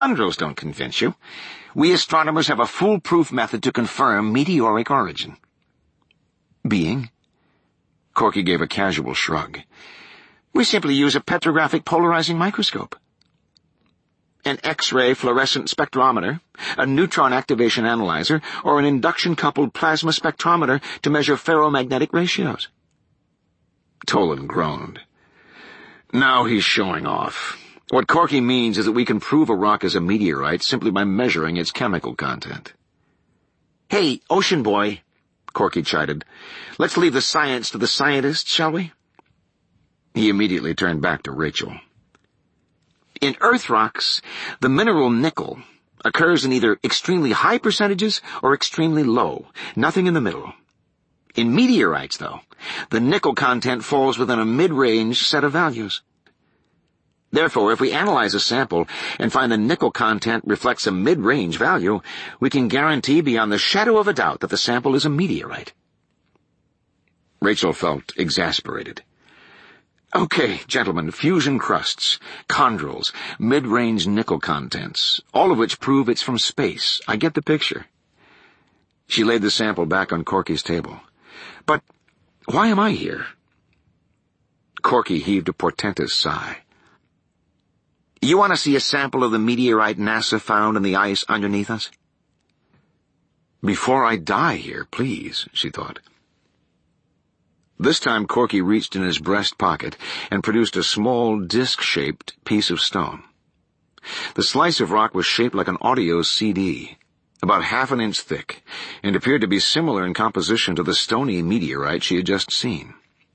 chondros don't convince you. We astronomers have a foolproof method to confirm meteoric origin. Being? Corky gave a casual shrug. We simply use a petrographic polarizing microscope. An X-ray fluorescent spectrometer, a neutron activation analyzer, or an induction-coupled plasma spectrometer to measure ferromagnetic ratios. Toland groaned. Now he's showing off. What Corky means is that we can prove a rock is a meteorite simply by measuring its chemical content. Hey, ocean boy, Corky chided. Let's leave the science to the scientists, shall we? He immediately turned back to Rachel. In Earth rocks, the mineral nickel occurs in either extremely high percentages or extremely low, nothing in the middle. In meteorites, though, the nickel content falls within a mid-range set of values. Therefore, if we analyze a sample and find the nickel content reflects a mid-range value, we can guarantee beyond the shadow of a doubt that the sample is a meteorite. Rachel felt exasperated. Okay, gentlemen, fusion crusts, chondrules, mid-range nickel contents, all of which prove it's from space. I get the picture. She laid the sample back on Corky's table. But why am I here? Corky heaved a portentous sigh. You want to see a sample of the meteorite NASA found in the ice underneath us? Before I die here, please, she thought. This time Corky reached in his breast pocket and produced a small, disc-shaped piece of stone. The slice of rock was shaped like an audio CD, about half an inch thick, and appeared to be similar in composition to the stony meteorite she had just seen.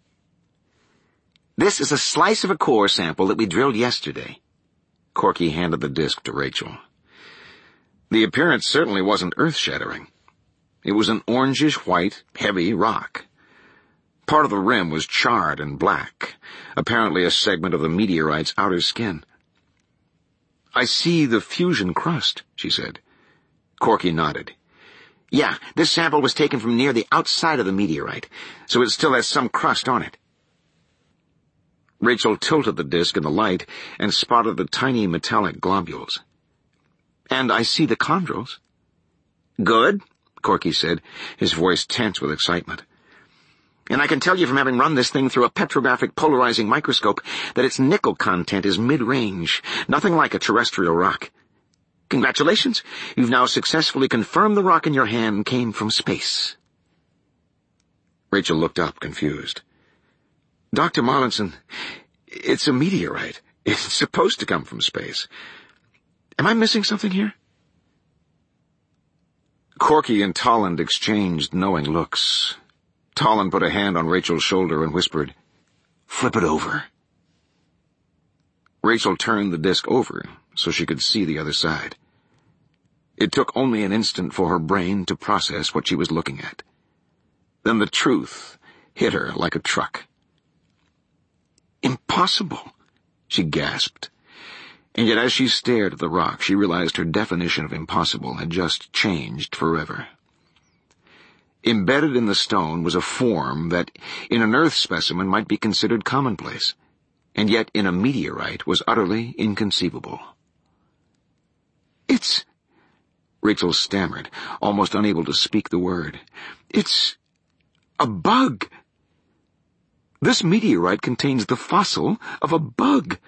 This is a slice of a core sample that we drilled yesterday. Corky handed the disc to Rachel. The appearance certainly wasn't earth-shattering. It was an orangish-white, heavy rock. Part of the rim was charred and black, apparently a segment of the meteorite's outer skin. I see the fusion crust, she said. Corky nodded. Yeah, this sample was taken from near the outside of the meteorite, so it still has some crust on it. Rachel tilted the disc in the light and spotted the tiny metallic globules. And I see the chondrules. Good, Corky said, his voice tense with excitement. And I can tell you from having run this thing through a petrographic polarizing microscope that its nickel content is mid-range, nothing like a terrestrial rock. Congratulations, you've now successfully confirmed the rock in your hand came from space. Rachel looked up, confused. Dr. Marlinson, it's a meteorite. It's supposed to come from space. Am I missing something here? Corky and Toland exchanged knowing looks. Toland put a hand on Rachel's shoulder and whispered, Flip it over. Rachel turned the disc over so she could see the other side. It took only an instant for her brain to process what she was looking at. Then the truth hit her like a truck. Impossible, she gasped. And yet as she stared at the rock, she realized her definition of impossible had just changed forever. Embedded in the stone was a form that, in an Earth specimen, might be considered commonplace, and yet in a meteorite was utterly inconceivable. It's... Rachel stammered, almost unable to speak the word. It's a bug. This meteorite contains the fossil of a bug.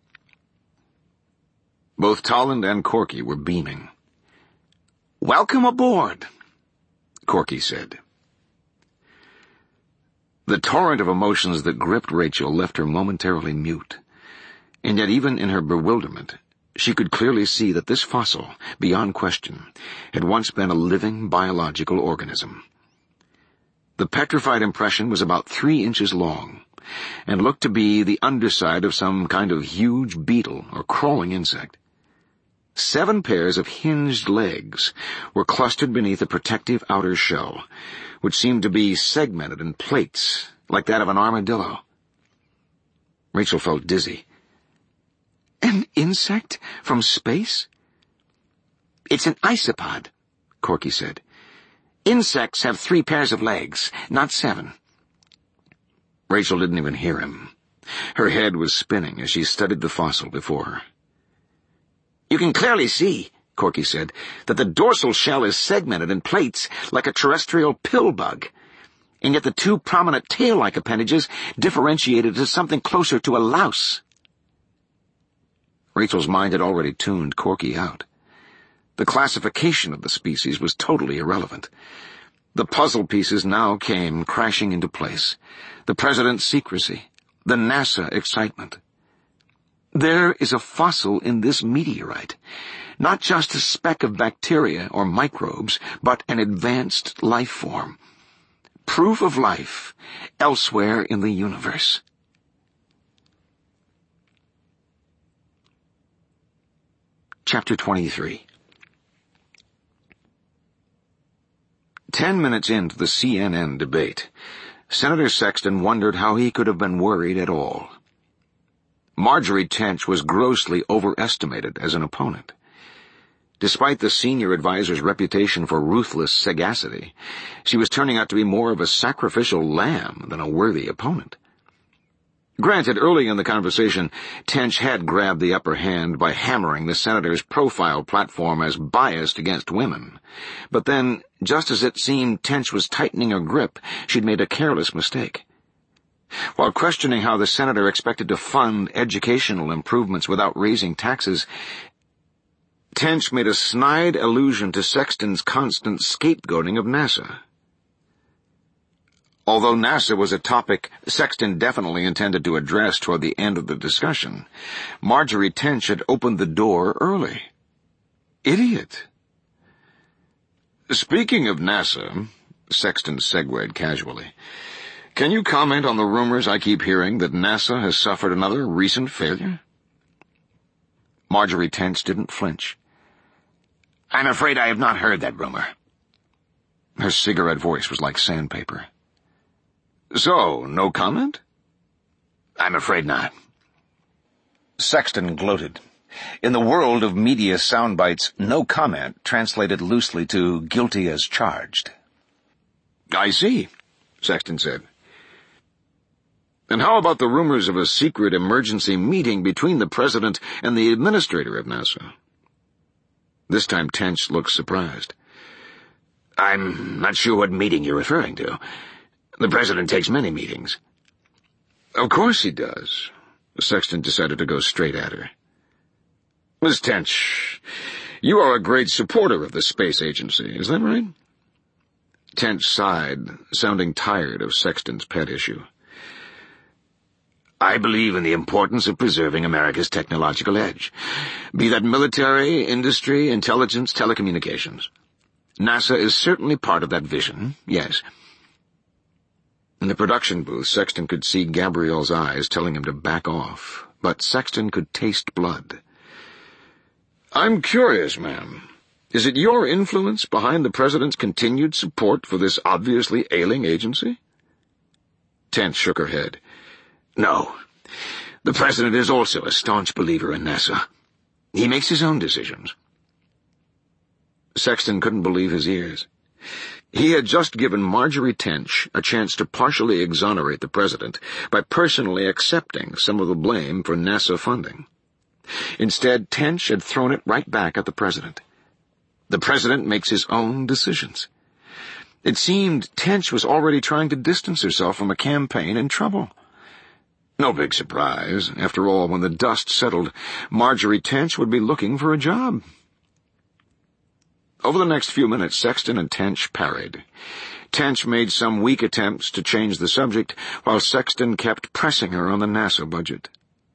Both Toland and Corky were beaming. Welcome aboard, Corky said. The torrent of emotions that gripped Rachel left her momentarily mute, and yet even in her bewilderment, she could clearly see that this fossil, beyond question, had once been a living biological organism. The petrified impression was about 3 inches long, and looked to be the underside of some kind of huge beetle or crawling insect. 7 pairs of hinged legs were clustered beneath a protective outer shell, which seemed to be segmented in plates, like that of an armadillo. Rachel felt dizzy. An insect from space? It's an isopod, Corky said. Insects have 3 pairs of legs, not 7. Rachel didn't even hear him. Her head was spinning as she studied the fossil before her. "You can clearly see," Corky said, "that the dorsal shell is segmented in plates like a terrestrial pill bug, and yet the two prominent tail-like appendages differentiated to something closer to a louse." Rachel's mind had already tuned Corky out. The classification of the species was totally irrelevant. The puzzle pieces now came crashing into place. The president's secrecy, the NASA excitement. There is a fossil in this meteorite, not just a speck of bacteria or microbes, but an advanced life form. Proof of life elsewhere in the universe. Chapter 23. 10 minutes into the CNN debate, Senator Sexton wondered how he could have been worried at all. Marjorie Tench was grossly overestimated as an opponent. Despite the senior advisor's reputation for ruthless sagacity, she was turning out to be more of a sacrificial lamb than a worthy opponent. Granted, early in the conversation, Tench had grabbed the upper hand by hammering the senator's profile platform as biased against women. But then, just as it seemed Tench was tightening her grip, she'd made a careless mistake. While questioning how the senator expected to fund educational improvements without raising taxes, Tench made a snide allusion to Sexton's constant scapegoating of NASA. Although NASA was a topic Sexton definitely intended to address toward the end of the discussion, Marjorie Tench had opened the door early. Idiot. "Speaking of NASA," Sexton segued casually, "can you comment on the rumors I keep hearing that NASA has suffered another recent failure?" Marjorie Tench didn't flinch. "I'm afraid I have not heard that rumor." Her cigarette voice was like sandpaper. "So, no comment?" "I'm afraid not." Sexton gloated. In the world of media soundbites, no comment translated loosely to guilty as charged. "I see," Sexton said. "And how about the rumors of a secret emergency meeting between the president and the administrator of NASA?" This time Tench looked surprised. "I'm not sure what meeting you're referring to. The president takes many meetings." "Of course he does." Sexton decided to go straight at her. "Miss Tench, you are a great supporter of the space agency, is that right?" Tench sighed, sounding tired of Sexton's pet issue. "I believe in the importance of preserving America's technological edge, be that military, industry, intelligence, telecommunications. NASA is certainly part of that vision, yes." In the production booth, Sexton could see Gabrielle's eyes telling him to back off, but Sexton could taste blood. "I'm curious, ma'am. Is it your influence behind the president's continued support for this obviously ailing agency?" Tench shook her head. "No. The president is also a staunch believer in NASA. He makes his own decisions." Sexton couldn't believe his ears. He had just given Marjorie Tench a chance to partially exonerate the president by personally accepting some of the blame for NASA funding. Instead, Tench had thrown it right back at the president. The president makes his own decisions. It seemed Tench was already trying to distance herself from a campaign in trouble. No big surprise. After all, when the dust settled, Marjorie Tench would be looking for a job. Over the next few minutes, Sexton and Tench parried. Tench made some weak attempts to change the subject, while Sexton kept pressing her on the NASA budget.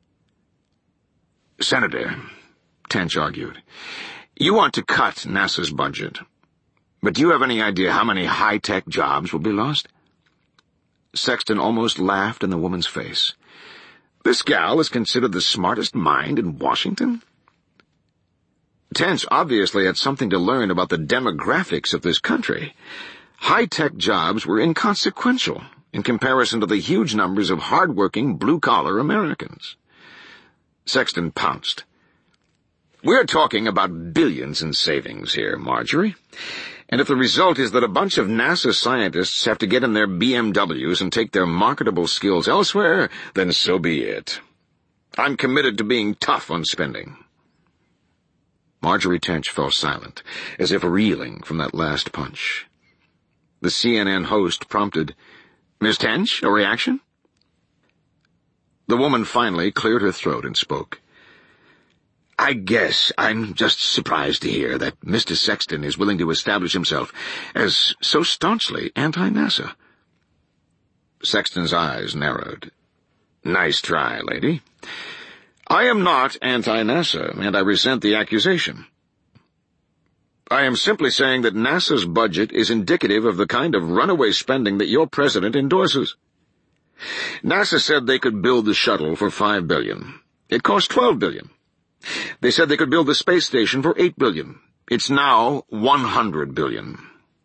"Senator," Tench argued, "you want to cut NASA's budget. But do you have any idea how many high-tech jobs will be lost?" Sexton almost laughed in the woman's face. "This gal is considered the smartest mind in Washington?" Tench obviously had something to learn about the demographics of this country. High-tech jobs were inconsequential in comparison to the huge numbers of hard-working, blue-collar Americans. Sexton pounced. "We're talking about billions in savings here, Marjorie. And if the result is that a bunch of NASA scientists have to get in their BMWs and take their marketable skills elsewhere, then so be it. I'm committed to being tough on spending." Marjorie Tench fell silent, as if reeling from that last punch. The CNN host prompted, "Miss Tench, a reaction?" The woman finally cleared her throat and spoke. "I guess I'm just surprised to hear that Mr. Sexton is willing to establish himself as so staunchly anti-NASA." Sexton's eyes narrowed. "Nice try, lady. I am not anti-NASA, and I resent the accusation. I am simply saying that NASA's budget is indicative of the kind of runaway spending that your president endorses. NASA said they could build the shuttle for $5 billion. It cost $12 billion. They said they could build the space station for $8 billion. It's now $100 billion.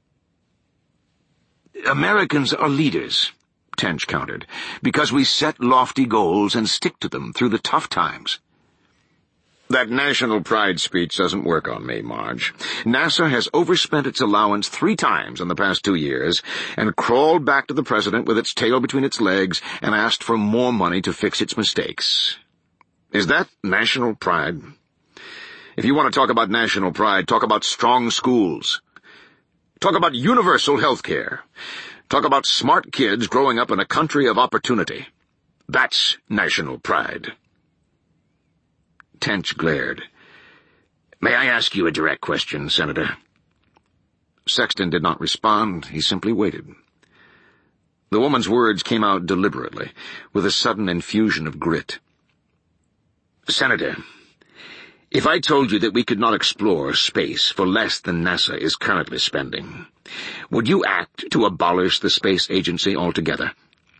Americans are leaders," Tench countered, "because we set lofty goals and stick to them through the tough times." "That national pride speech doesn't work on me, Marge. NASA has overspent its allowance 3 times in the past 2 years and crawled back to the president with its tail between its legs and asked for more money to fix its mistakes. Is that national pride? If you want to talk about national pride, talk about strong schools. Talk about universal health care. Talk about smart kids growing up in a country of opportunity. That's national pride." Tench glared. "May I ask you a direct question, Senator?" Sexton did not respond. He simply waited. The woman's words came out deliberately, with a sudden infusion of grit. "Senator, if I told you that we could not explore space for less than NASA is currently spending, would you act to abolish the space agency altogether?"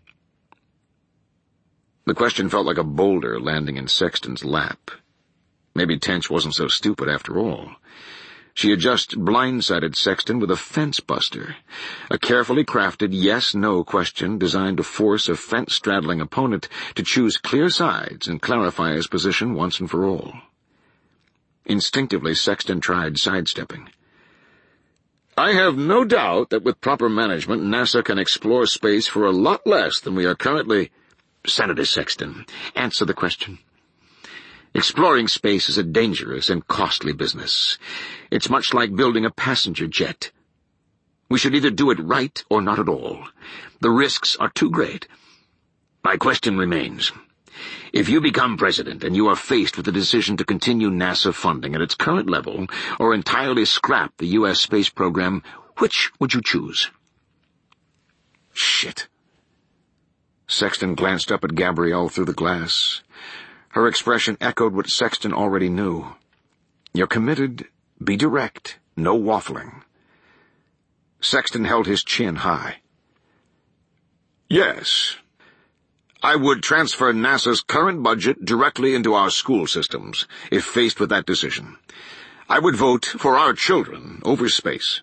The question felt like a boulder landing in Sexton's lap. Maybe Tench wasn't so stupid after all. She had just blindsided Sexton with a fence-buster, a carefully crafted yes-no question designed to force a fence-straddling opponent to choose clear sides and clarify his position once and for all. Instinctively, Sexton tried sidestepping. "I have no doubt that with proper management, NASA can explore space for a lot less than we are currently—" "Senator Sexton, answer the question. Exploring space is a dangerous and costly business. It's much like building a passenger jet. We should either do it right or not at all. The risks are too great. My question remains. If you become president and you are faced with the decision to continue NASA funding at its current level or entirely scrap the U.S. space program, which would you choose?" "Shit." Sexton glanced up at Gabrielle through the glass. Her expression echoed what Sexton already knew. "You're committed. Be direct. No waffling." Sexton held his chin high. "Yes. I would transfer NASA's current budget directly into our school systems, if faced with that decision. I would vote for our children over space."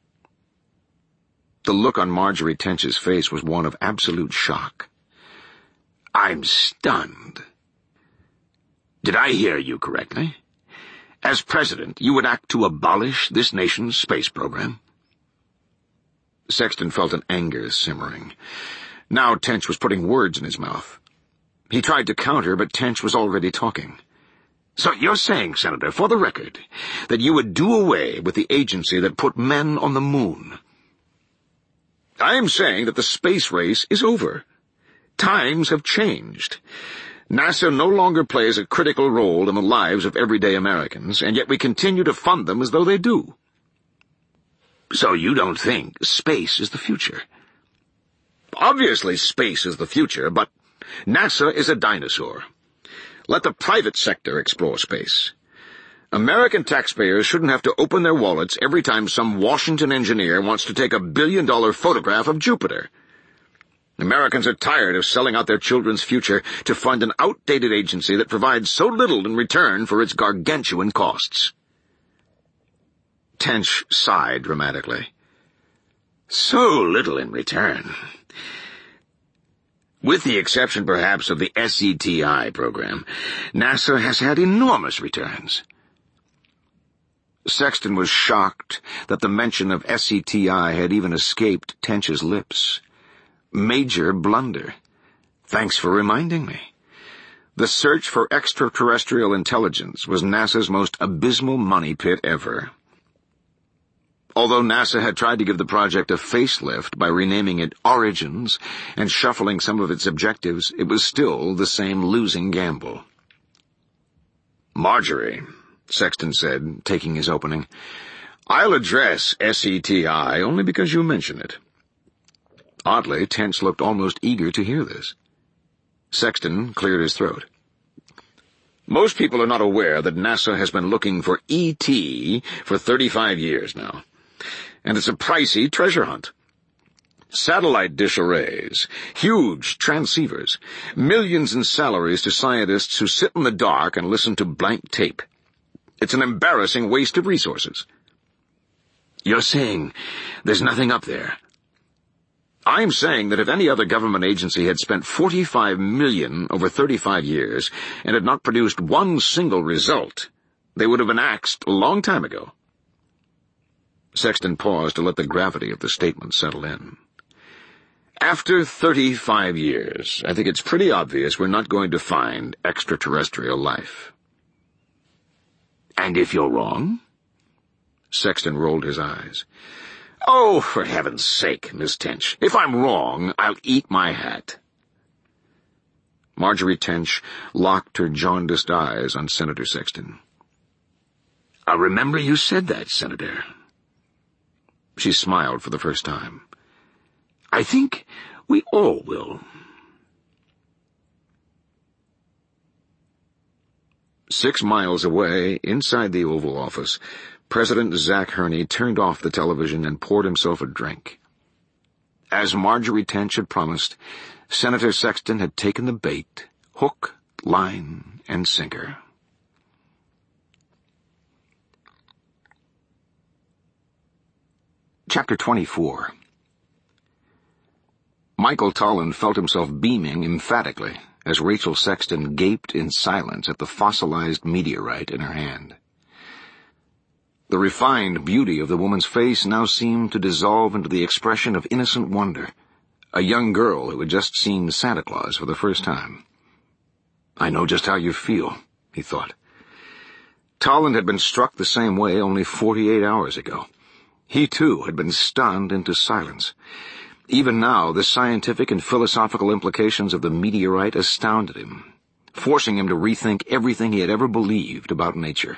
The look on Marjorie Tench's face was one of absolute shock. "I'm stunned. Did I hear you correctly? As president, you would act to abolish this nation's space program?" Sexton felt an anger simmering. Now Tench was putting words in his mouth. He tried to counter, but Tench was already talking. "So you're saying, Senator, for the record, that you would do away with the agency that put men on the moon?" "I am saying that the space race is over. Times have changed. NASA no longer plays a critical role in the lives of everyday Americans, and yet we continue to fund them as though they do." "So you don't think space is the future?" "Obviously space is the future, but NASA is a dinosaur. Let the private sector explore space. American taxpayers shouldn't have to open their wallets every time some Washington engineer wants to take a billion-dollar photograph of Jupiter. Americans are tired of selling out their children's future to fund an outdated agency that provides so little in return for its gargantuan costs." Tench sighed dramatically. "So little in return. With the exception, perhaps, of the SETI program, NASA has had enormous returns." Sexton was shocked that the mention of SETI had even escaped Tench's lips. Major blunder. "Thanks for reminding me. The search for extraterrestrial intelligence was NASA's most abysmal money pit ever. Although NASA had tried to give the project a facelift by renaming it Origins and shuffling some of its objectives, it was still the same losing gamble. "Marjorie," Sexton said, taking his opening, "I'll address SETI only because you mention it." Oddly, Tench looked almost eager to hear this. Sexton cleared his throat. "Most people are not aware that NASA has been looking for ET for 35 years now. And it's a pricey treasure hunt. Satellite dish arrays, huge transceivers, millions in salaries to scientists who sit in the dark and listen to blank tape. It's an embarrassing waste of resources." "You're saying there's nothing up there?" "I'm saying that if any other government agency had spent $45 million over 35 years and had not produced one single result, they would have been axed a long time ago." Sexton paused to let the gravity of the statement settle in. "After 35 years, I think it's pretty obvious we're not going to find extraterrestrial life." "And if you're wrong?" Sexton rolled his eyes. "Oh, for heaven's sake, Miss Tench, if I'm wrong, I'll eat my hat." Marjorie Tench locked her jaundiced eyes on Senator Sexton. "I remember you said that, Senator." She smiled for the first time. "I think we all will." 6 miles away, inside the Oval Office, President Zach Hurney turned off the television and poured himself a drink. As Marjorie Tench had promised, Senator Sexton had taken the bait, hook, line, and sinker. Chapter 24. Michael Toland felt himself beaming emphatically as Rachel Sexton gaped in silence at the fossilized meteorite in her hand. The refined beauty of the woman's face now seemed to dissolve into the expression of innocent wonder, a young girl who had just seen Santa Claus for the first time. "I know just how you feel," he thought. Toland had been struck the same way only 48 hours ago. He, too, had been stunned into silence. Even now, the scientific and philosophical implications of the meteorite astounded him, forcing him to rethink everything he had ever believed about nature.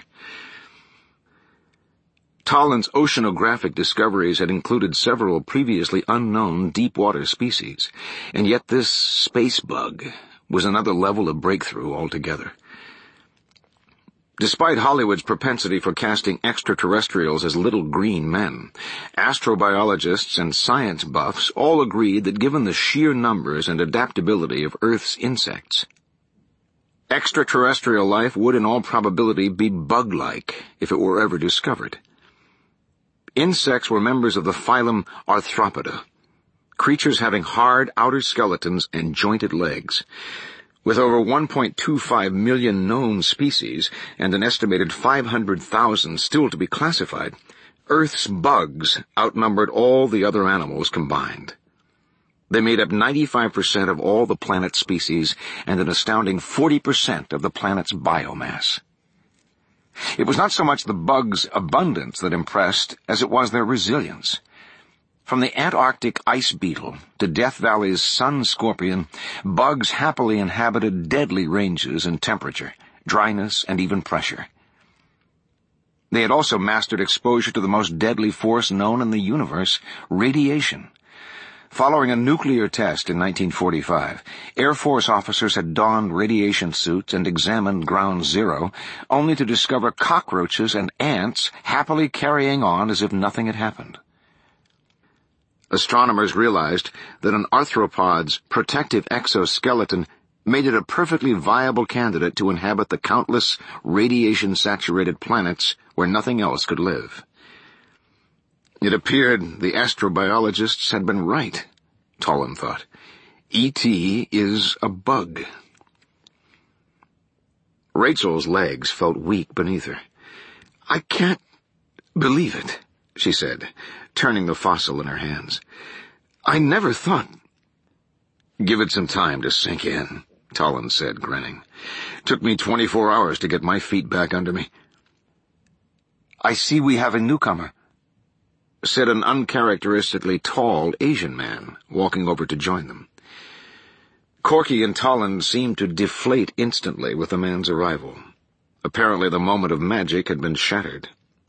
Toland's oceanographic discoveries had included several previously unknown deep-water species, and yet this space bug was another level of breakthrough altogether. Despite Hollywood's propensity for casting extraterrestrials as little green men, astrobiologists and science buffs all agreed that given the sheer numbers and adaptability of Earth's insects, extraterrestrial life would in all probability be bug-like if it were ever discovered. Insects were members of the phylum Arthropoda, creatures having hard outer skeletons and jointed legs. With over 1.25 million known species and an estimated 500,000 still to be classified, Earth's bugs outnumbered all the other animals combined. They made up 95% of all the planet's species and an astounding 40% of the planet's biomass. It was not so much the bugs' abundance that impressed as it was their resilience. From the Antarctic ice beetle to Death Valley's sun scorpion, bugs happily inhabited deadly ranges in temperature, dryness, and even pressure. They had also mastered exposure to the most deadly force known in the universe, radiation. Following a nuclear test in 1945, Air Force officers had donned radiation suits and examined Ground Zero, only to discover cockroaches and ants happily carrying on as if nothing had happened. Astronomers realized that an arthropod's protective exoskeleton made it a perfectly viable candidate to inhabit the countless radiation-saturated planets where nothing else could live. It appeared the astrobiologists had been right, Toland thought. E.T. is a bug. Rachel's legs felt weak beneath her. "I can't believe it," she said, turning the fossil in her hands. "I never thought—" "Give it some time to sink in," Tolland said, grinning. Took me 24 hours to get my feet back under me. I see we have a newcomer, said an uncharacteristically tall Asian man, walking over to join them. Corky and Tolland seemed to deflate instantly with the man's arrival. Apparently the moment of magic had been shattered.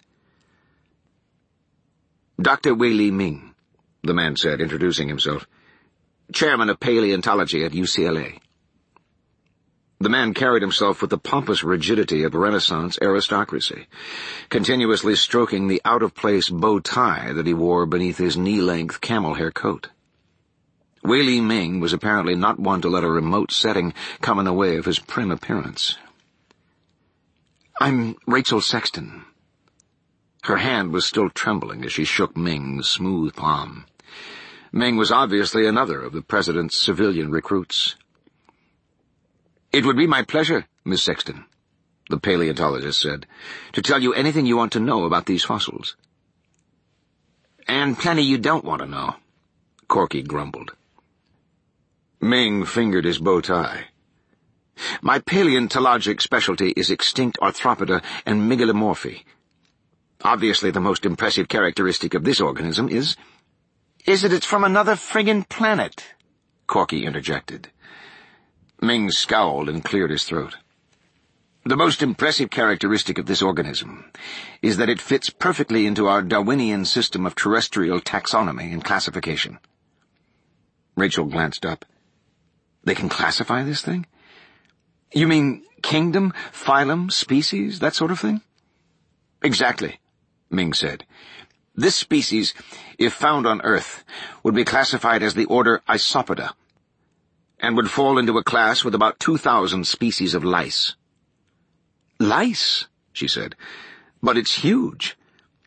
Dr. Wei Li Ming, the man said, introducing himself. Chairman of Paleontology at UCLA. The man carried himself with the pompous rigidity of Renaissance aristocracy, continuously stroking the out-of-place bow tie that he wore beneath his knee-length camel-hair coat. Wei Li Ming was apparently not one to let a remote setting come in the way of his prim appearance. I'm Rachel Sexton. Her hand was still trembling as she shook Ming's smooth palm. Ming was obviously another of the president's civilian recruits. It would be my pleasure, Miss Sexton, the paleontologist said, to tell you anything you want to know about these fossils. And plenty you don't want to know, Corky grumbled. Ming fingered his bow tie. My paleontologic specialty is extinct arthropoda and megalomorphy. Obviously the most impressive characteristic of this organism is that it's from another friggin' planet, Corky interjected. Ming scowled and cleared his throat. The most impressive characteristic of this organism is that it fits perfectly into our Darwinian system of terrestrial taxonomy and classification. Rachel glanced up. They can classify this thing? You mean kingdom, phylum, species, that sort of thing? Exactly, Ming said. This species, if found on Earth, would be classified as the order Isopoda, and would fall into a class with about 2,000 species of lice. Lice, she said, but it's huge.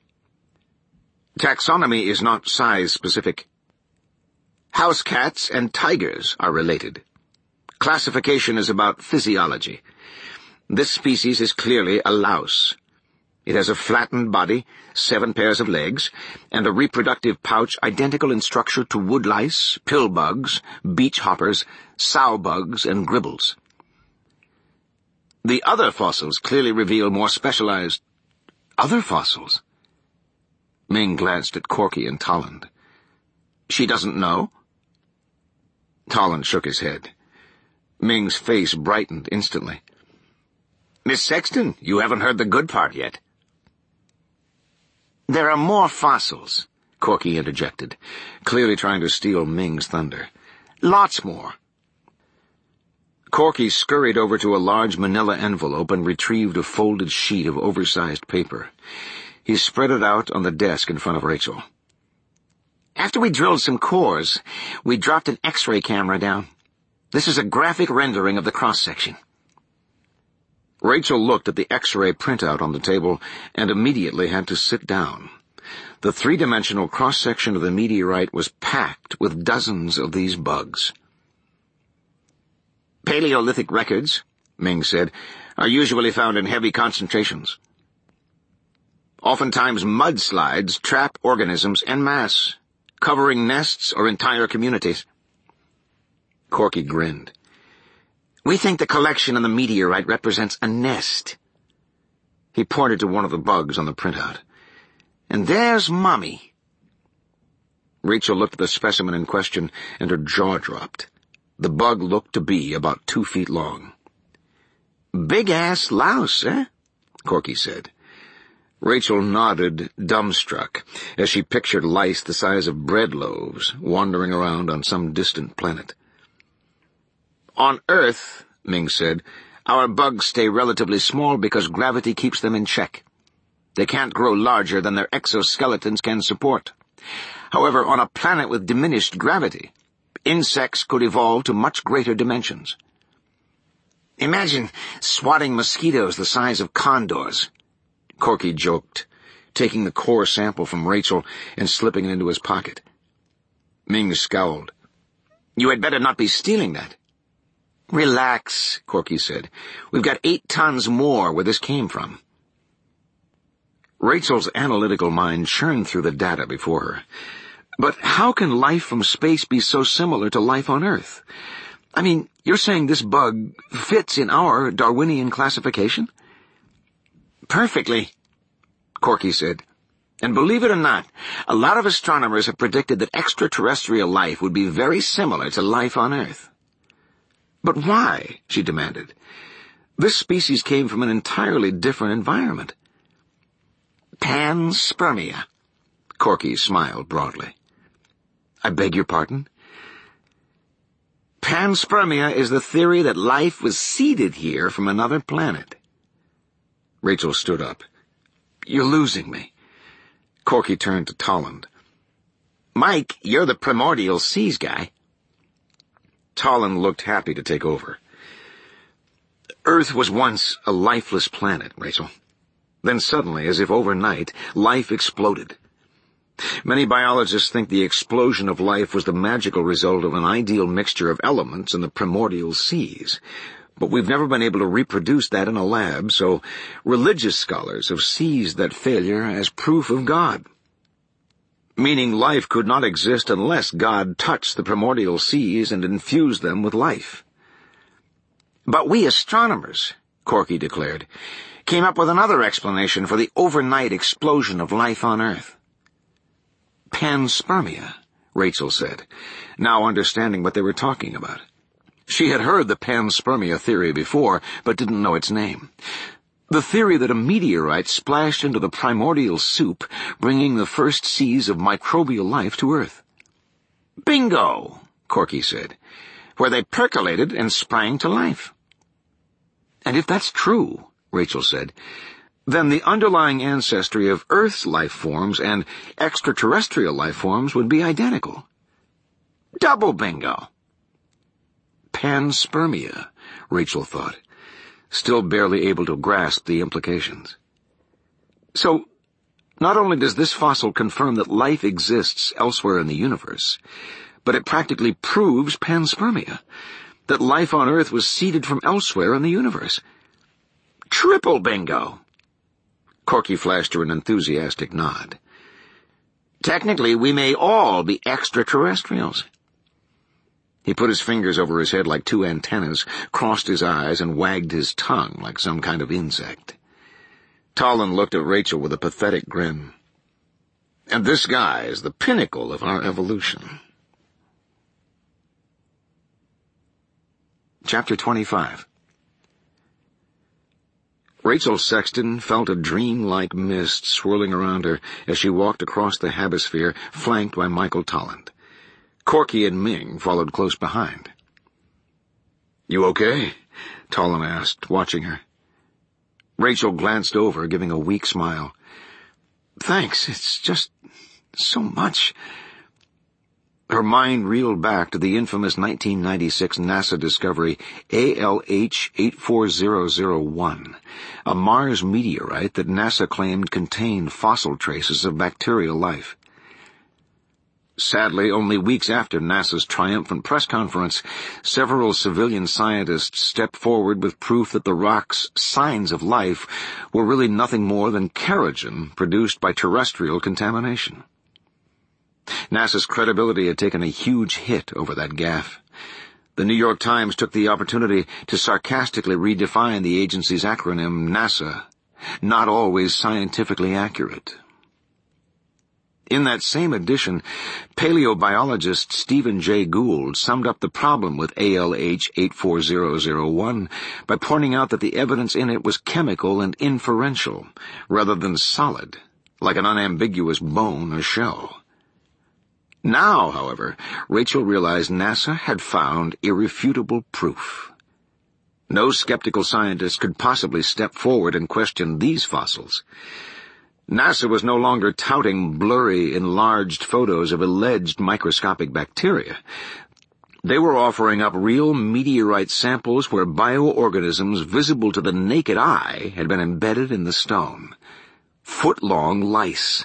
Taxonomy is not size-specific. House cats and tigers are related. Classification is about physiology. This species is clearly a louse. It has a flattened body, 7 pairs of legs, and a reproductive pouch identical in structure to woodlice, pillbugs, beach hoppers, sowbugs, and gribbles. The other fossils clearly reveal more specialized... Other fossils? Ming glanced at Corky and Tolland. She doesn't know? Tolland shook his head. Ming's face brightened instantly. Miss Sexton, you haven't heard the good part yet. There are more fossils, Corky interjected, clearly trying to steal Ming's thunder. Lots more. Corky scurried over to a large manila envelope and retrieved a folded sheet of oversized paper. He spread it out on the desk in front of Rachel. After we drilled some cores, we dropped an X-ray camera down. This is a graphic rendering of the cross-section. Rachel looked at the X-ray printout on the table and immediately had to sit down. The 3-dimensional cross-section of the meteorite was packed with dozens of these bugs. Paleolithic records, Ming said, are usually found in heavy concentrations. Oftentimes mudslides trap organisms en masse, covering nests or entire communities. Corky grinned. We think the collection on the meteorite represents a nest. He pointed to one of the bugs on the printout. And there's Mommy. Rachel looked at the specimen in question, and her jaw dropped. The bug looked to be about 2 feet long. Big-ass louse, eh? Corky said. Rachel nodded, dumbstruck, as she pictured lice the size of bread loaves wandering around on some distant planet. On Earth, Ming said, our bugs stay relatively small because gravity keeps them in check. They can't grow larger than their exoskeletons can support. However, on a planet with diminished gravity, insects could evolve to much greater dimensions. Imagine swatting mosquitoes the size of condors, Corky joked, taking the core sample from Rachel and slipping it into his pocket. Ming scowled. You had better not be stealing that. Relax, Corky said. We've got 8 tons more where this came from. Rachel's analytical mind churned through the data before her. But how can life from space be so similar to life on Earth? I mean, you're saying this bug fits in our Darwinian classification? Perfectly, Corky said. And believe it or not, a lot of astronomers have predicted that extraterrestrial life would be very similar to life on Earth. But why? She demanded. This species came from an entirely different environment. Panspermia. Corky smiled broadly. I beg your pardon? Panspermia is the theory that life was seeded here from another planet. Rachel stood up. You're losing me. Corky turned to Tolland. Mike, you're the primordial seas guy. Tolland looked happy to take over. Earth was once a lifeless planet, Rachel. Then suddenly, as if overnight, life exploded. Many biologists think the explosion of life was the magical result of an ideal mixture of elements in the primordial seas. But we've never been able to reproduce that in a lab, so religious scholars have seized that failure as proof of God. Meaning life could not exist unless God touched the primordial seas and infused them with life. But we astronomers, Corky declared, came up with another explanation for the overnight explosion of life on Earth. Panspermia, Rachel said, now understanding what they were talking about. She had heard the panspermia theory before, but didn't know its name. The theory that a meteorite splashed into the primordial soup, bringing the first seeds of microbial life to Earth. Bingo, Corky said, where they percolated and sprang to life. And if that's true, Rachel said, then the underlying ancestry of Earth's life forms and extraterrestrial life forms would be identical. Double bingo. Panspermia, Rachel thought, still barely able to grasp the implications. So, not only does this fossil confirm that life exists elsewhere in the universe, but it practically proves panspermia, that life on Earth was seeded from elsewhere in the universe. Triple bingo! Corky flashed her an enthusiastic nod. Technically, we may all be extraterrestrials. He put his fingers over his head like two antennas, crossed his eyes, and wagged his tongue like some kind of insect. Tolland looked at Rachel with a pathetic grin. And this guy is the pinnacle of our evolution. Chapter 25. Rachel Sexton felt a dream-like mist swirling around her as she walked across the Habisphere, flanked by Michael Tolland. Corky and Ming followed close behind. You okay? Tolland asked, watching her. Rachel glanced over, giving a weak smile. Thanks, it's just so much. Her mind reeled back to the infamous 1996 NASA discovery ALH 84001, a Mars meteorite that NASA claimed contained fossil traces of bacterial life. Sadly, only weeks after NASA's triumphant press conference, several civilian scientists stepped forward with proof that the rock's signs of life were really nothing more than kerogen produced by terrestrial contamination. NASA's credibility had taken a huge hit over that gaffe. The New York Times took the opportunity to sarcastically redefine the agency's acronym NASA, not always scientifically accurate. In that same edition, paleobiologist Stephen Jay Gould summed up the problem with ALH 84001 by pointing out that the evidence in it was chemical and inferential, rather than solid, like an unambiguous bone or shell. Now, however, Rachel realized NASA had found irrefutable proof. No skeptical scientist could possibly step forward and question these fossils. NASA was no longer touting blurry, enlarged photos of alleged microscopic bacteria. They were offering up real meteorite samples where bioorganisms visible to the naked eye had been embedded in the stone. Foot-long lice.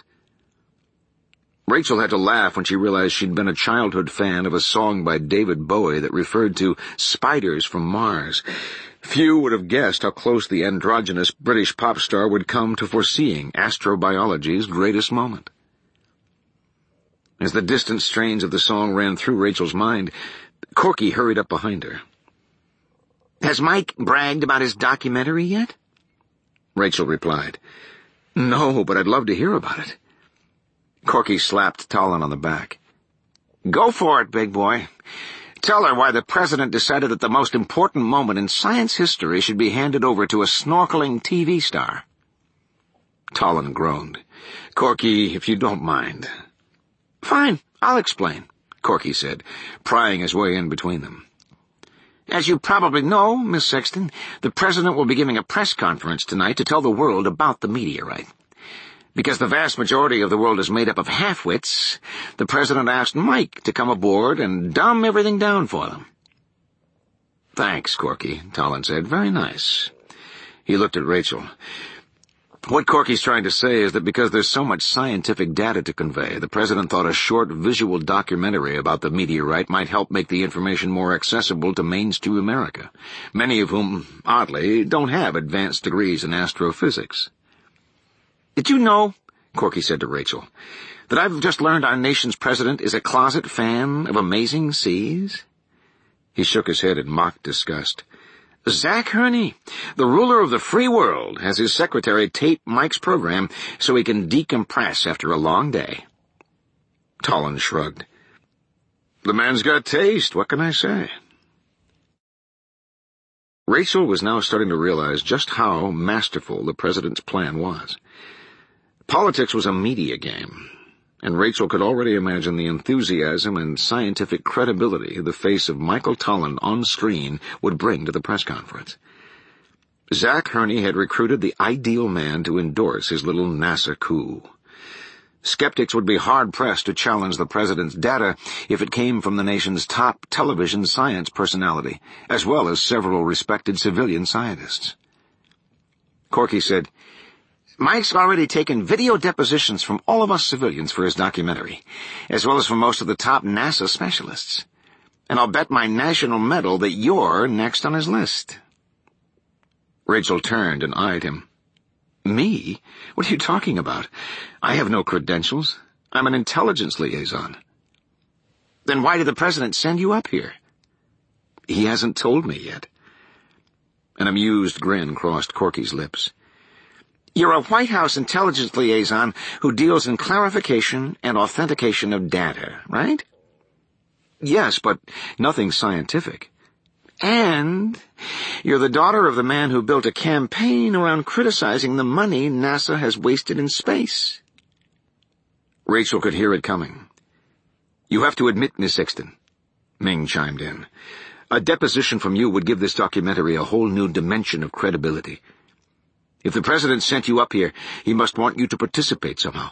Rachel had to laugh when she realized she'd been a childhood fan of a song by David Bowie that referred to spiders from Mars. Few would have guessed how close the androgynous British pop star would come to foreseeing astrobiology's greatest moment. As the distant strains of the song ran through Rachel's mind, Corky hurried up behind her. "Has Mike bragged about his documentary yet?" Rachel replied, "No, but I'd love to hear about it." Corky slapped Talon on the back. "Go for it, big boy. Tell her why the president decided that the most important moment in science history should be handed over to a snorkeling TV star." Talon groaned. "Corky, if you don't mind." "Fine, I'll explain," Corky said, prying his way in between them. "As you probably know, Miss Sexton, the president will be giving a press conference tonight to tell the world about the meteorite. Because the vast majority of the world is made up of half-wits, the president asked Mike to come aboard and dumb everything down for them." "Thanks, Corky," Talon said. "Very nice." He looked at Rachel. "What Corky's trying to say is that because there's so much scientific data to convey, the president thought a short visual documentary about the meteorite might help make the information more accessible to mainstream America, many of whom, oddly, don't have advanced degrees in astrophysics." "Did you know," Corky said to Rachel, "that I've just learned our nation's president is a closet fan of Amazing Seas?" He shook his head in mock disgust. "Zach Herney, the ruler of the free world, has his secretary tape Mike's program so he can decompress after a long day." Talon shrugged. "The man's got taste, what can I say?" Rachel was now starting to realize just how masterful the president's plan was. Politics was a media game, and Rachel could already imagine the enthusiasm and scientific credibility the face of Michael Talon on screen would bring to the press conference. Zach Herney had recruited the ideal man to endorse his little NASA coup. Skeptics would be hard-pressed to challenge the president's data if it came from the nation's top television science personality, as well as several respected civilian scientists. Corky said, "Mike's already taken video depositions from all of us civilians for his documentary, as well as from most of the top NASA specialists. And I'll bet my national medal that you're next on his list." Rachel turned and eyed him. "Me? What are you talking about? I have no credentials. I'm an intelligence liaison." "Then why did the president send you up here?" "He hasn't told me yet." An amused grin crossed Corky's lips. "You're a White House intelligence liaison who deals in clarification and authentication of data, right?" "Yes, but nothing scientific." "And you're the daughter of the man who built a campaign around criticizing the money NASA has wasted in space." Rachel could hear it coming. "You have to admit, Miss Sexton," Ming chimed in, "a deposition from you would give this documentary a whole new dimension of credibility. If the president sent you up here, he must want you to participate somehow."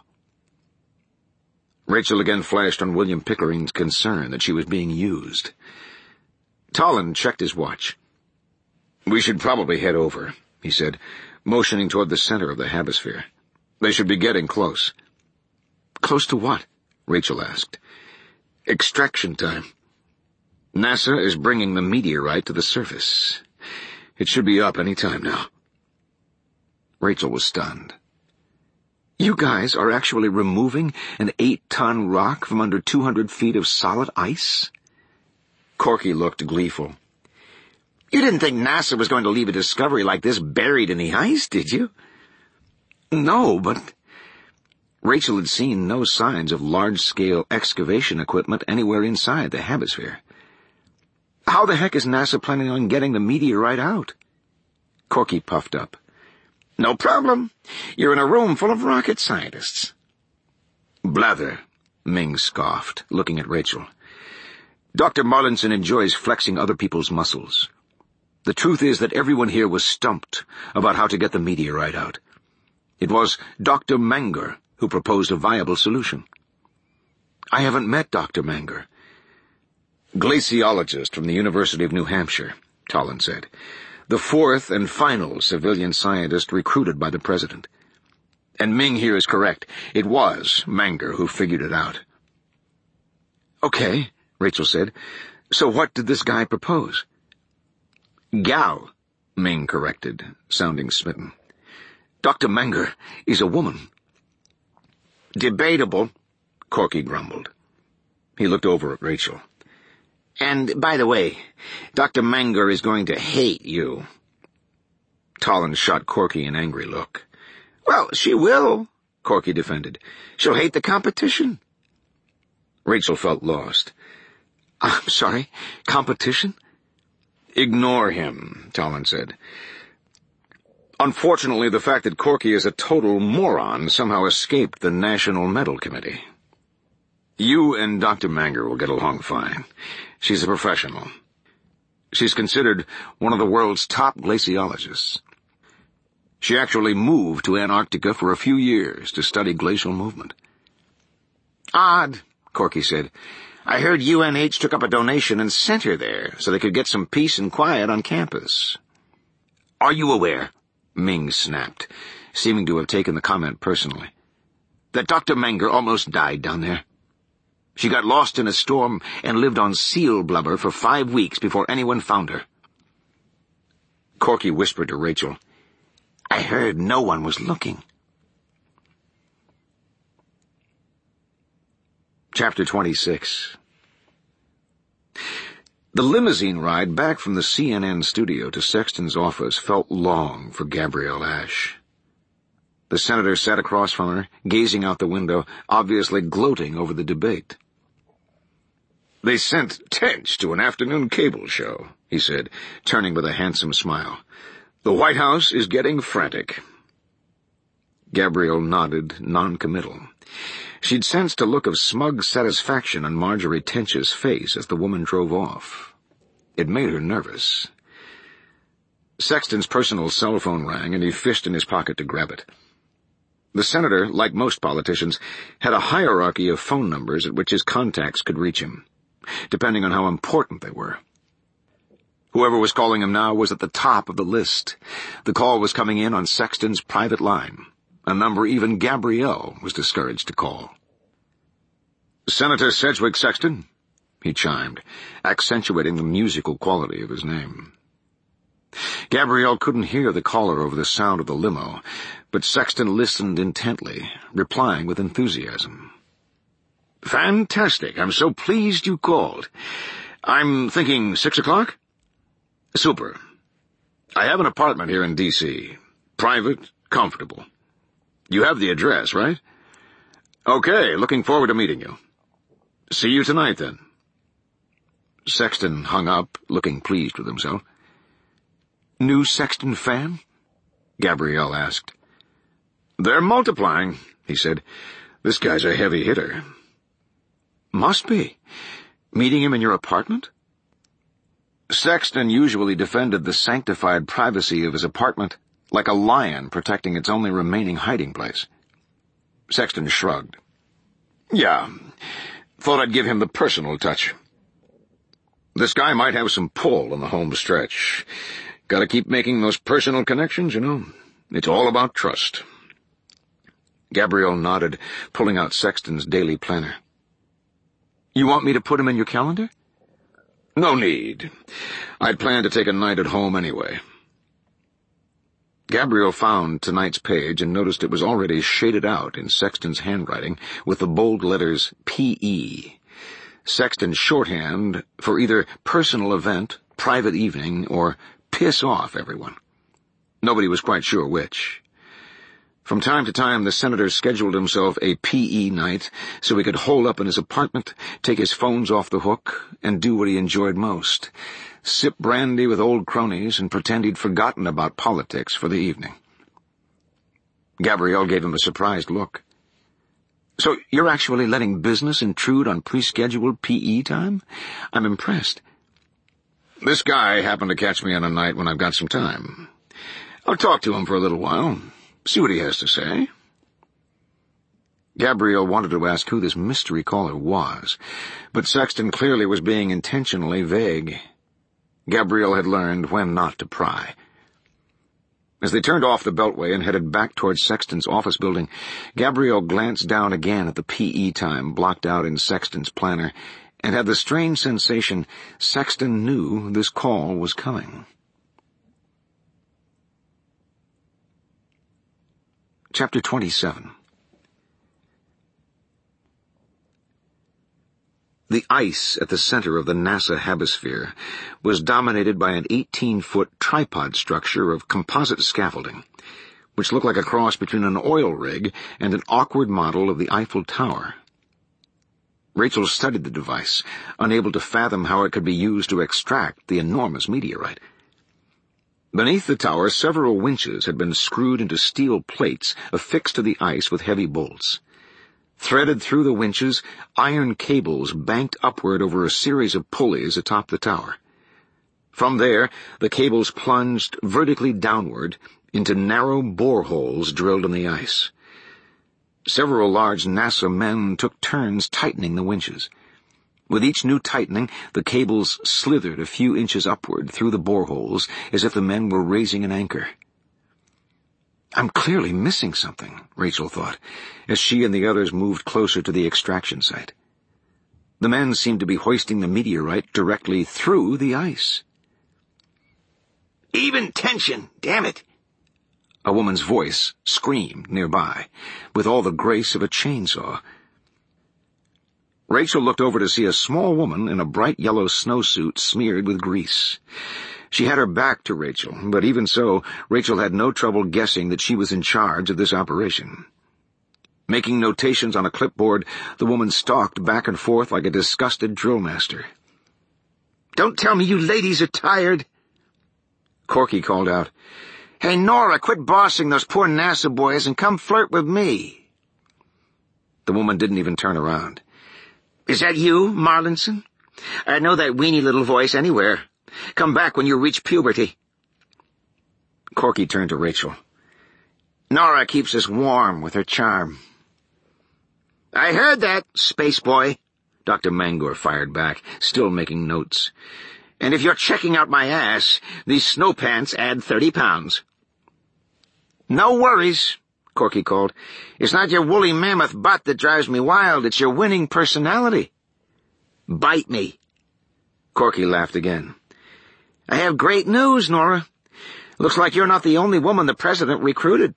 Rachel again flashed on William Pickering's concern that she was being used. Talon checked his watch. "We should probably head over," he said, motioning toward the center of the Habisphere. "They should be getting close." "Close to what?" Rachel asked. "Extraction time. NASA is bringing the meteorite to the surface. It should be up any time now." Rachel was stunned. "You guys are actually removing an 8-ton rock from under 200 feet of solid ice?" Corky looked gleeful. "You didn't think NASA was going to leave a discovery like this buried in the ice, did you?" "No, but—" Rachel had seen no signs of large-scale excavation equipment anywhere inside the Habisphere. "How the heck is NASA planning on getting the meteorite out?" Corky puffed up. "No problem. You're in a room full of rocket scientists." "Blather," Ming scoffed, looking at Rachel. "Dr. Marlinson enjoys flexing other people's muscles. The truth is that everyone here was stumped about how to get the meteorite out. It was Dr. Menger who proposed a viable solution." "I haven't met Dr. Menger." "Glaciologist from the University of New Hampshire," Talon said. "The fourth and final civilian scientist recruited by the president. And Ming here is correct. It was Menger who figured it out." "Okay," Rachel said. "So what did this guy propose?" "Gal," Ming corrected, sounding smitten. "Dr. Menger is a woman." "Debatable," Corky grumbled. He looked over at Rachel. And, by the way, Dr. Menger is going to hate you. Tollins shot Corky an angry look. Well, she will, Corky defended. She'll hate the competition. Rachel felt lost. I'm sorry, competition? Ignore him, Tollins said. Unfortunately, the fact that Corky is a total moron somehow escaped the National Medal Committee. You and Dr. Menger will get along fine. She's a professional. She's considered one of the world's top glaciologists. She actually moved to Antarctica for a few years to study glacial movement. Odd, Corky said. I heard UNH took up a donation and sent her there so they could get some peace and quiet on campus. Are you aware, Ming snapped, seeming to have taken the comment personally, that Dr. Menger almost died down there? She got lost in a storm and lived on seal blubber for 5 weeks before anyone found her. Corky whispered to Rachel, I heard no one was looking. Chapter 26. The limousine ride back from the CNN studio to Sexton's office felt long for Gabrielle Ashe. The senator sat across from her, gazing out the window, obviously gloating over the debate. They sent Tench to an afternoon cable show, he said, turning with a handsome smile. The White House is getting frantic. Gabrielle nodded, non-committal. She'd sensed a look of smug satisfaction on Marjorie Tench's face as the woman drove off. It made her nervous. Sexton's personal cell phone rang, and he fished in his pocket to grab it. The senator, like most politicians, had a hierarchy of phone numbers at which his contacts could reach him, depending on how important they were. Whoever was calling him now was at the top of the list. The call was coming in on Sexton's private line, a number even Gabrielle was discouraged to call. Senator Sedgwick Sexton, he chimed, accentuating the musical quality of his name. Gabrielle couldn't hear the caller over the sound of the limo, but Sexton listened intently, replying with enthusiasm. Fantastic. I'm so pleased you called. I'm thinking 6 o'clock? Super. I have an apartment here in D.C. Private, comfortable. You have the address, right? Okay, looking forward to meeting you. See you tonight, then. Sexton hung up, looking pleased with himself. New Sexton fan? Gabrielle asked. They're multiplying, he said. This guy's a heavy hitter. Must be. Meeting him in your apartment? Sexton usually defended the sanctified privacy of his apartment like a lion protecting its only remaining hiding place. Sexton shrugged. Yeah, thought I'd give him the personal touch. This guy might have some pull in the home stretch. Gotta keep making those personal connections, you know. It's all about trust. Gabrielle nodded, pulling out Sexton's daily planner. You want me to put him in your calendar? No need. I'd planned to take a night at home anyway. Gabrielle found tonight's page and noticed it was already shaded out in Sexton's handwriting with the bold letters P.E. Sexton's shorthand for either personal event, private evening, or piss off everyone. Nobody was quite sure which. From time to time, the senator scheduled himself a P.E. night so he could hole up in his apartment, take his phones off the hook, and do what he enjoyed most, sip brandy with old cronies and pretend he'd forgotten about politics for the evening. Gabrielle gave him a surprised look. So you're actually letting business intrude on pre-scheduled P.E. time? I'm impressed. This guy happened to catch me on a night when I've got some time. I'll talk to him for a little while. See what he has to say. Gabrielle wanted to ask who this mystery caller was, but Sexton clearly was being intentionally vague. Gabrielle had learned when not to pry. As they turned off the Beltway and headed back towards Sexton's office building, Gabrielle glanced down again at the P.E. time blocked out in Sexton's planner and had the strange sensation Sexton knew this call was coming. Chapter 27. The ice at the center of the NASA Hemisphere was dominated by an 18-foot tripod structure of composite scaffolding, which looked like a cross between an oil rig and an awkward model of the Eiffel Tower. Rachel studied the device, unable to fathom how it could be used to extract the enormous meteorite. Beneath the tower, several winches had been screwed into steel plates affixed to the ice with heavy bolts. Threaded through the winches, iron cables banked upward over a series of pulleys atop the tower. From there, the cables plunged vertically downward into narrow boreholes drilled in the ice. Several large NASA men took turns tightening the winches. With each new tightening, the cables slithered a few inches upward through the boreholes as if the men were raising an anchor. I'm clearly missing something, Rachel thought, as she and the others moved closer to the extraction site. The men seemed to be hoisting the meteorite directly through the ice. Even tension, damn it! A woman's voice screamed nearby, with all the grace of a chainsaw. Rachel looked over to see a small woman in a bright yellow snowsuit smeared with grease. She had her back to Rachel, but even so, Rachel had no trouble guessing that she was in charge of this operation. Making notations on a clipboard, the woman stalked back and forth like a disgusted drillmaster. Don't tell me you ladies are tired. Corky called out, Hey, Nora, quit bossing those poor NASA boys and come flirt with me. The woman didn't even turn around. Is that you, Marlinson? I know that weeny little voice anywhere. Come back when you reach puberty. Corky turned to Rachel. Nora keeps us warm with her charm. I heard that, space boy, Dr. Mangor fired back, still making notes. And if you're checking out my ass, these snow pants add 30 pounds. No worries, Corky called. It's not your woolly mammoth butt that drives me wild, it's your winning personality. Bite me. Corky laughed again. I have great news, Nora. Looks like you're not the only woman the president recruited.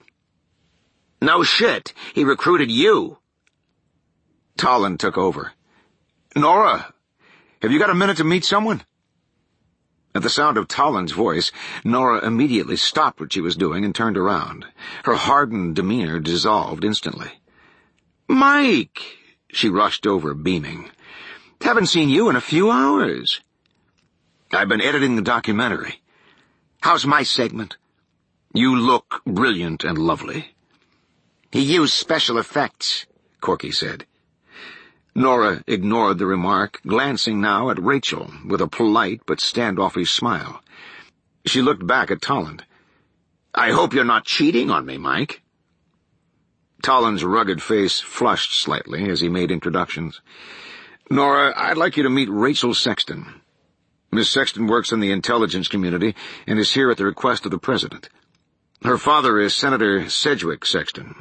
No shit, he recruited you. Tolland took over. Nora, have you got a minute to meet someone? At the sound of Tolland's voice, Nora immediately stopped what she was doing and turned around. Her hardened demeanor dissolved instantly. Mike! She rushed over, beaming. Haven't seen you in a few hours. I've been editing the documentary. How's my segment? You look brilliant and lovely. He used special effects, Corky said. Nora ignored the remark, glancing now at Rachel with a polite but standoffish smile. She looked back at Tolland. I hope you're not cheating on me, Mike. Tolland's rugged face flushed slightly as he made introductions. Nora, I'd like you to meet Rachel Sexton. Miss Sexton works in the intelligence community and is here at the request of the president. Her father is Senator Sedgwick Sexton.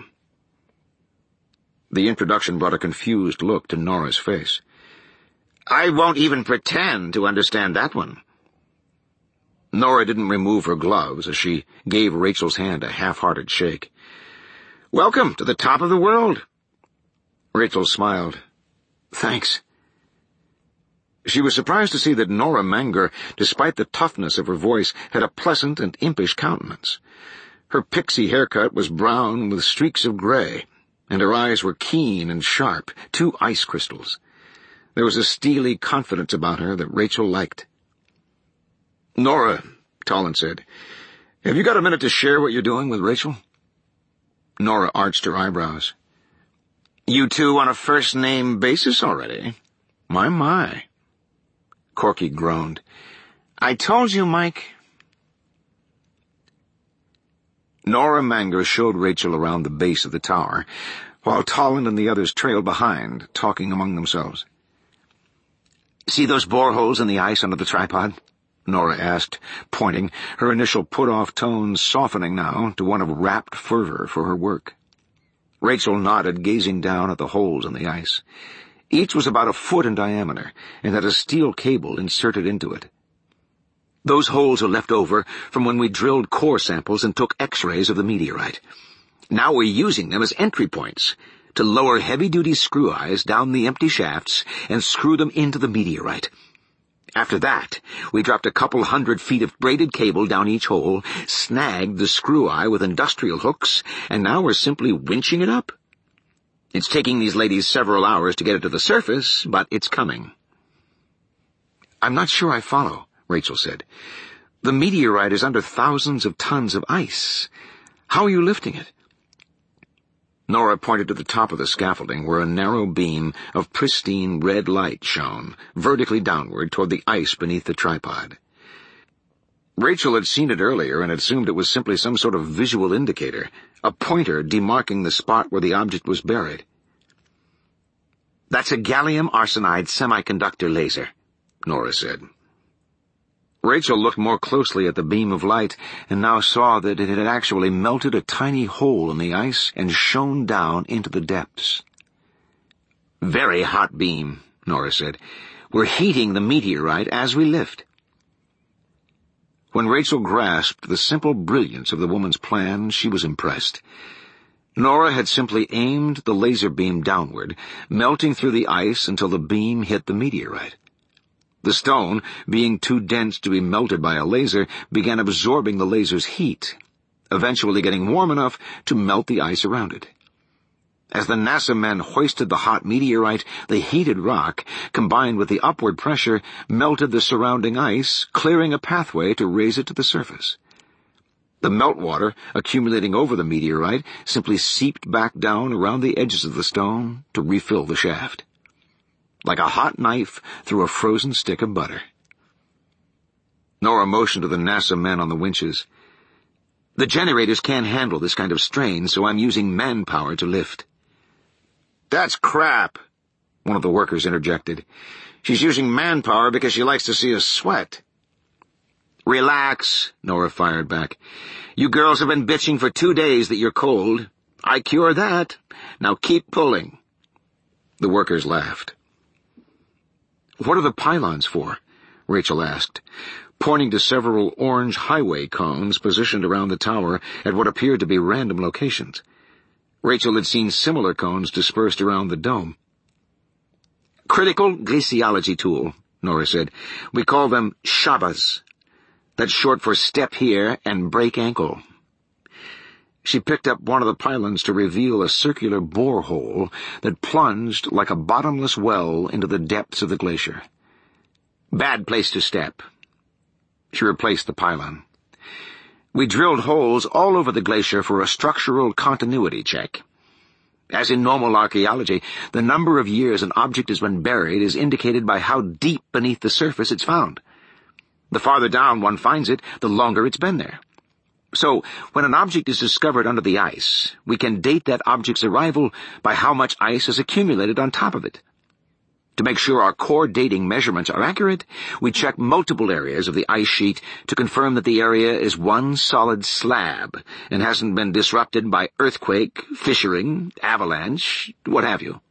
The introduction brought a confused look to Nora's face. I won't even pretend to understand that one. Nora didn't remove her gloves as she gave Rachel's hand a half-hearted shake. Welcome to the top of the world. Rachel smiled. Thanks. She was surprised to see that Nora Mangor, despite the toughness of her voice, had a pleasant and impish countenance. Her pixie haircut was brown with streaks of gray, and her eyes were keen and sharp, 2 ice crystals. There was a steely confidence about her that Rachel liked. Nora, Tolland said, have you got a minute to share what you're doing with Rachel? Nora arched her eyebrows. You two on a first-name basis already? My. Corky groaned. I told you, Mike. Nora Mangor showed Rachel around the base of the tower, while Tolland and the others trailed behind, talking among themselves. See those boreholes in the ice under the tripod? Nora asked, pointing, her initial put-off tones softening now to one of rapt fervor for her work. Rachel nodded, gazing down at the holes in the ice. Each was about 1 foot in diameter and had a steel cable inserted into it. Those holes are left over from when we drilled core samples and took X-rays of the meteorite. Now we're using them as entry points, to lower heavy-duty screw eyes down the empty shafts and screw them into the meteorite. After that, we dropped a couple 100 feet of braided cable down each hole, snagged the screw eye with industrial hooks, and now we're simply winching it up. It's taking these ladies several hours to get it to the surface, but it's coming. I'm not sure I follow, Rachel said. The meteorite is under thousands of tons of ice. How are you lifting it? Nora pointed to the top of the scaffolding where a narrow beam of pristine red light shone, vertically downward toward the ice beneath the tripod. Rachel had seen it earlier and assumed it was simply some sort of visual indicator, a pointer demarking the spot where the object was buried. That's a gallium arsenide semiconductor laser, Nora said. Rachel looked more closely at the beam of light and now saw that it had actually melted a tiny hole in the ice and shone down into the depths. Very hot beam, Nora said. We're heating the meteorite as we lift. When Rachel grasped the simple brilliance of the woman's plan, she was impressed. Nora had simply aimed the laser beam downward, melting through the ice until the beam hit the meteorite. The stone, being too dense to be melted by a laser, began absorbing the laser's heat, eventually getting warm enough to melt the ice around it. As the NASA men hoisted the hot meteorite, the heated rock, combined with the upward pressure, melted the surrounding ice, clearing a pathway to raise it to the surface. The meltwater, accumulating over the meteorite, simply seeped back down around the edges of the stone to refill the shaft. Like a hot knife through a frozen stick of butter. Nora motioned to the NASA men on the winches. The generators can't handle this kind of strain, so I'm using manpower to lift. That's crap, one of the workers interjected. She's using manpower because she likes to see us sweat. Relax, Nora fired back. You girls have been bitching for 2 days that you're cold. I cure that. Now keep pulling. The workers laughed. What are the pylons for? Rachel asked, pointing to several orange highway cones positioned around the tower at what appeared to be random locations. Rachel had seen similar cones dispersed around the dome. Critical glaciology tool, Nora said. We call them Shabbas. That's short for step here and break ankle. She picked up one of the pylons to reveal a circular borehole that plunged like a bottomless well into the depths of the glacier. Bad place to step. She replaced the pylon. We drilled holes all over the glacier for a structural continuity check. As in normal archaeology, the number of years an object has been buried is indicated by how deep beneath the surface it's found. The farther down one finds it, the longer it's been there. So, when an object is discovered under the ice, we can date that object's arrival by how much ice has accumulated on top of it. To make sure our core dating measurements are accurate, we check multiple areas of the ice sheet to confirm that the area is one solid slab and hasn't been disrupted by earthquake, fissuring, avalanche, what have you.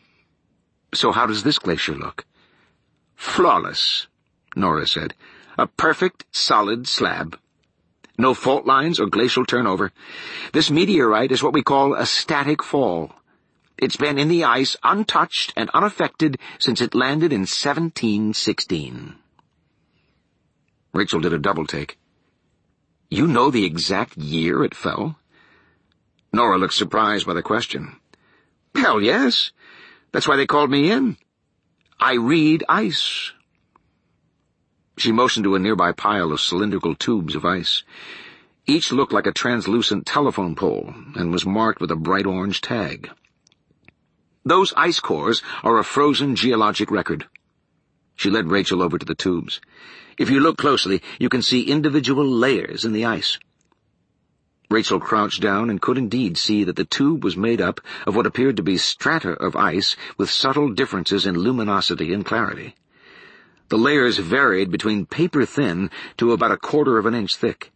So how does this glacier look? Flawless, Nora said. A perfect, solid slab. No fault lines or glacial turnover. This meteorite is what we call a static fall. It's been in the ice untouched and unaffected since it landed in 1716. Rachel did a double take. You know the exact year it fell? Nora looked surprised by the question. Hell yes. That's why they called me in. I read ice. She motioned to a nearby pile of cylindrical tubes of ice. Each looked like a translucent telephone pole and was marked with a bright orange tag. Those ice cores are a frozen geologic record. She led Rachel over to the tubes. If you look closely, you can see individual layers in the ice. Rachel crouched down and could indeed see that the tube was made up of what appeared to be strata of ice with subtle differences in luminosity and clarity. The layers varied between paper-thin to about 1/4 of an inch thick.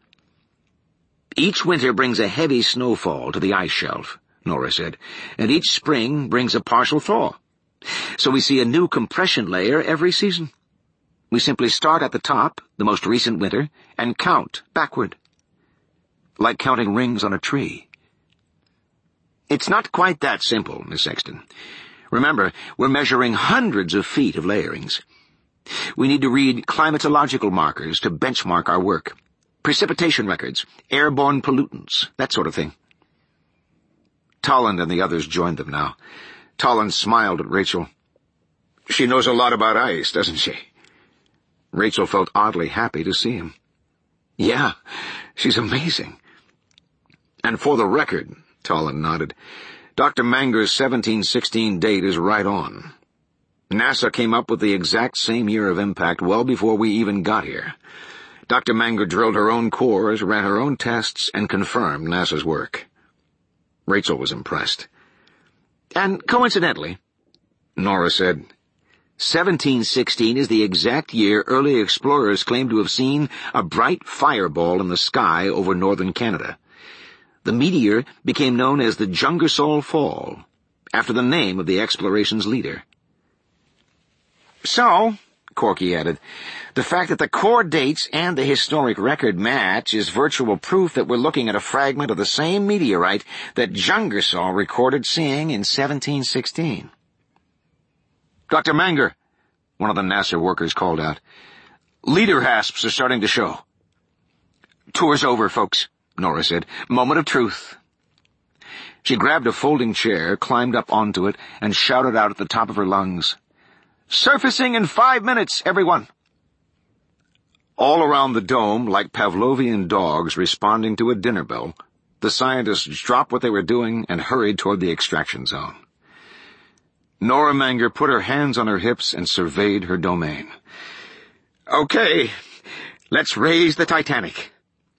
Each winter brings a heavy snowfall to the ice shelf, Nora said, and each spring brings a partial thaw. So we see a new compression layer every season. We simply start at the top, the most recent winter, and count backward. Like counting rings on a tree. It's not quite that simple, Miss Sexton. Remember, we're measuring hundreds of feet of layerings. We need to read climatological markers to benchmark our work. Precipitation records, airborne pollutants, that sort of thing. Tolland and the others joined them now. Tolland smiled at Rachel. She knows a lot about ice, doesn't she? Rachel felt oddly happy to see him. Yeah, she's amazing. And for the record, Tolland nodded, Dr. Manger's 1716 date is right on. NASA came up with the exact same year of impact well before we even got here. Dr. Manger drilled her own cores, ran her own tests, and confirmed NASA's work. Rachel was impressed. And coincidentally, Nora said, 1716 is the exact year early explorers claimed to have seen a bright fireball in the sky over northern Canada. The meteor became known as the Jungersall Fall, after the name of the exploration's leader. So, Corky added, the fact that the core dates and the historic record match is virtual proof that we're looking at a fragment of the same meteorite that Jungersall recorded seeing in 1716. Dr. Manger, one of the NASA workers called out, leader hasps are starting to show. Tour's over, folks, Nora said. Moment of truth. She grabbed a folding chair, climbed up onto it, and shouted out at the top of her lungs, surfacing in 5 minutes, everyone! All around the dome, like Pavlovian dogs responding to a dinner bell, the scientists dropped what they were doing and hurried toward the extraction zone. Nora Manger put her hands on her hips and surveyed her domain. Okay, let's raise the Titanic.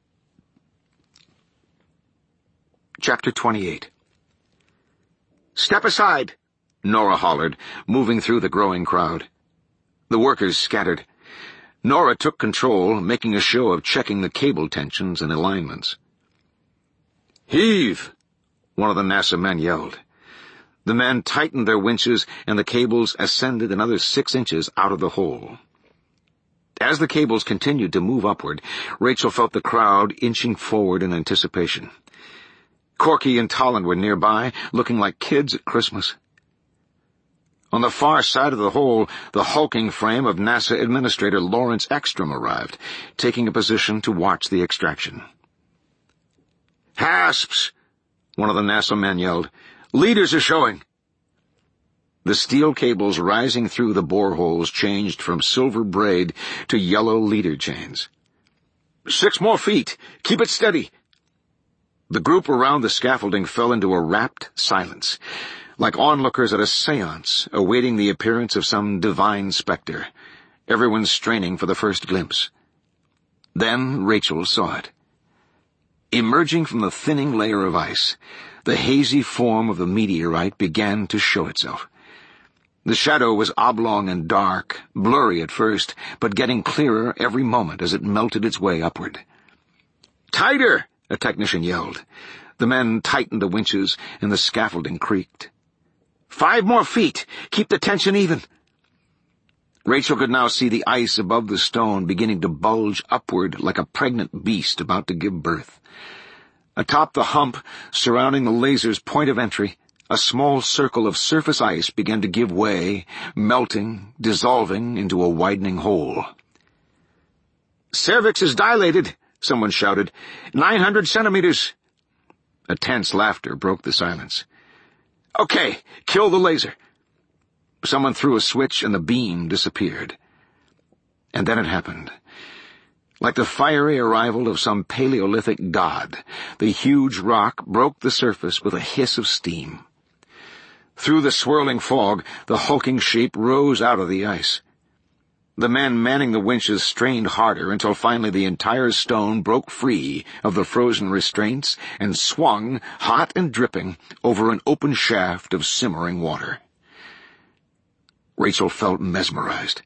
Chapter 28. Step aside, Nora hollered, moving through the growing crowd. The workers scattered. Nora took control, making a show of checking the cable tensions and alignments. Heave! One of the NASA men yelled. The men tightened their winches, and the cables ascended another 6 inches out of the hole. As the cables continued to move upward, Rachel felt the crowd inching forward in anticipation. Corky and Tolland were nearby, looking like kids at Christmas. On the far side of the hole, the hulking frame of NASA Administrator Lawrence Ekstrom arrived, taking a position to watch the extraction. Hasps! One of the NASA men yelled. Leaders are showing! The steel cables rising through the boreholes changed from silver braid to yellow leader chains. 6 more feet! Keep it steady! The group around the scaffolding fell into a rapt silence, like onlookers at a séance awaiting the appearance of some divine specter, everyone straining for the first glimpse. Then Rachel saw it. Emerging from the thinning layer of ice, the hazy form of the meteorite began to show itself. The shadow was oblong and dark, blurry at first, but getting clearer every moment as it melted its way upward. Tighter! A technician yelled. The men tightened the winches, and the scaffolding creaked. 5 more feet! Keep the tension even! Rachel could now see the ice above the stone beginning to bulge upward like a pregnant beast about to give birth. Atop the hump, surrounding the laser's point of entry, a small circle of surface ice began to give way, melting, dissolving into a widening hole. Cervix is dilated! Someone shouted. 900 centimeters! A tense laughter broke the silence. Okay, kill the laser. Someone threw a switch and the beam disappeared. And then it happened. Like the fiery arrival of some Paleolithic god, the huge rock broke the surface with a hiss of steam. Through the swirling fog, the hulking shape rose out of the ice. The men manning the winches strained harder until finally the entire stone broke free of the frozen restraints and swung, hot and dripping, over an open shaft of simmering water. Rachel felt mesmerized.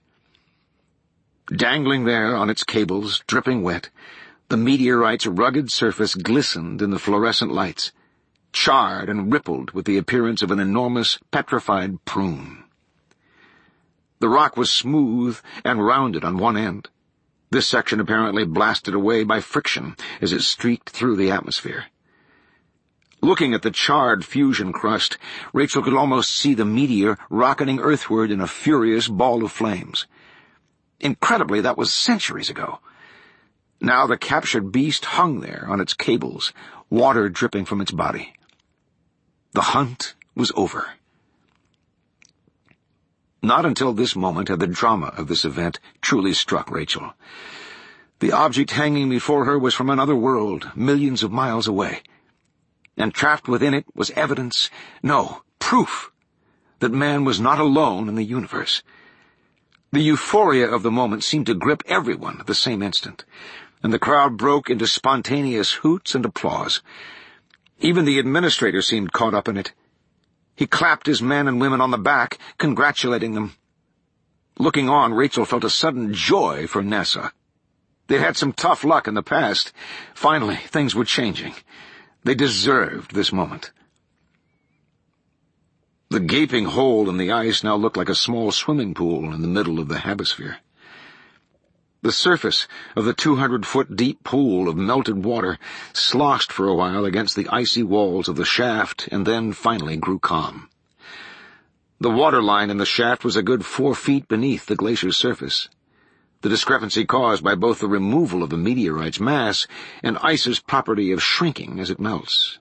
Dangling there on its cables, dripping wet, the meteorite's rugged surface glistened in the fluorescent lights, charred and rippled with the appearance of an enormous petrified prune. The rock was smooth and rounded on one end. This section apparently blasted away by friction as it streaked through the atmosphere. Looking at the charred fusion crust, Rachel could almost see the meteor rocketing earthward in a furious ball of flames. Incredibly, that was centuries ago. Now the captured beast hung there on its cables, water dripping from its body. The hunt was over. Not until this moment had the drama of this event truly struck Rachel. The object hanging before her was from another world, millions of miles away. And trapped within it was evidence, no, proof, that man was not alone in the universe. The euphoria of the moment seemed to grip everyone at the same instant, and the crowd broke into spontaneous hoots and applause. Even the administrator seemed caught up in it. He clapped his men and women on the back, congratulating them. Looking on, Rachel felt a sudden joy for NASA. They'd had some tough luck in the past. Finally, things were changing. They deserved this moment. The gaping hole in the ice now looked like a small swimming pool in the middle of the Habosphere. The surface of the 200-foot-deep pool of melted water sloshed for a while against the icy walls of the shaft and then finally grew calm. The water line in the shaft was a good 4 feet beneath the glacier's surface, the discrepancy caused by both the removal of the meteorite's mass and ice's property of shrinking as it melts.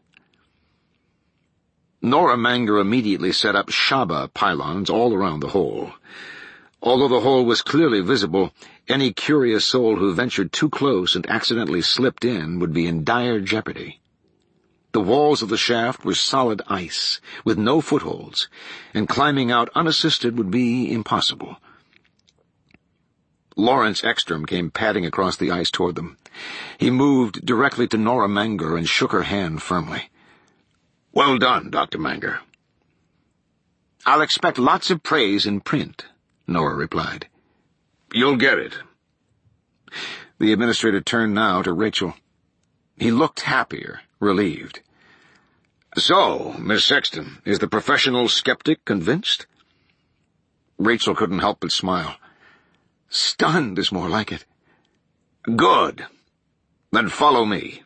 Nora Manger immediately set up Shaba pylons all around the hole. Although the hole was clearly visible, any curious soul who ventured too close and accidentally slipped in would be in dire jeopardy. The walls of the shaft were solid ice, with no footholds, and climbing out unassisted would be impossible. Lawrence Ekstrom came padding across the ice toward them. He moved directly to Nora Manger and shook her hand firmly. "Well done, Dr. Manger." "I'll expect lots of praise in print," Nora replied. "You'll get it." The administrator turned now to Rachel. He looked happier, relieved. "So, Miss Sexton, is the professional skeptic convinced?" Rachel couldn't help but smile. Stunned is more like it. "Good. Then follow me."